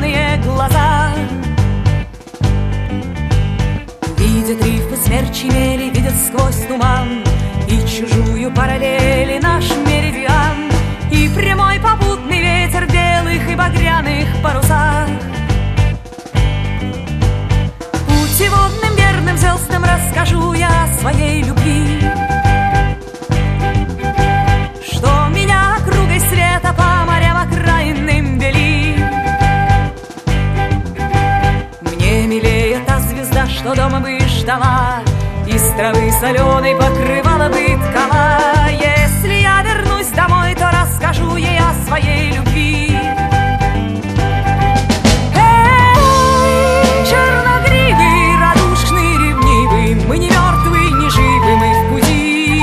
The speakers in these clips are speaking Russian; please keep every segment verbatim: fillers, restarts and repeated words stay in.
черные глаза. Видят рифы смерчи мели, видят сквозь туман и чужую параллели наш меридиан, и прямой попутный ветер белых и багряных парусах. Путеводным верным звездам расскажу я о своей любви, что меня округой света по морям окраинным вели. Мне милее та звезда, что дома бы ждала, из травы соленой покрывала бы ткала. Если я вернусь домой, то расскажу ей о своей любви. Эй, черногривый, радушный, ревнивый, мы не мертвы, не живы, мы в пути.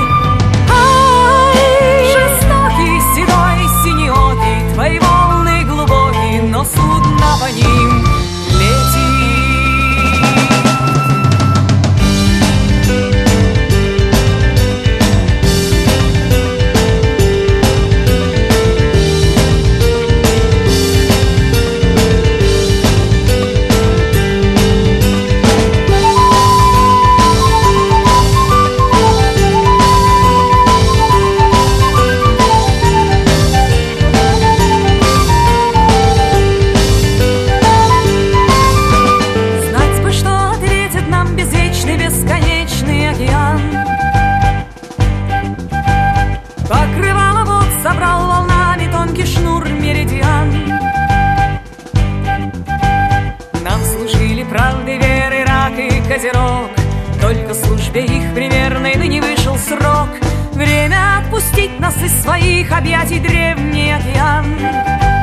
Ай, жестокий, седой, синеокий, твои волны глубокие, но судно по ним летит. Покрывало вод собрал волнами тонкий шнур меридиан. Нам служили правды, веры, рак и козерог, только службе их примерной ныне вышел срок. Время отпустить нас из своих объятий, древний океан.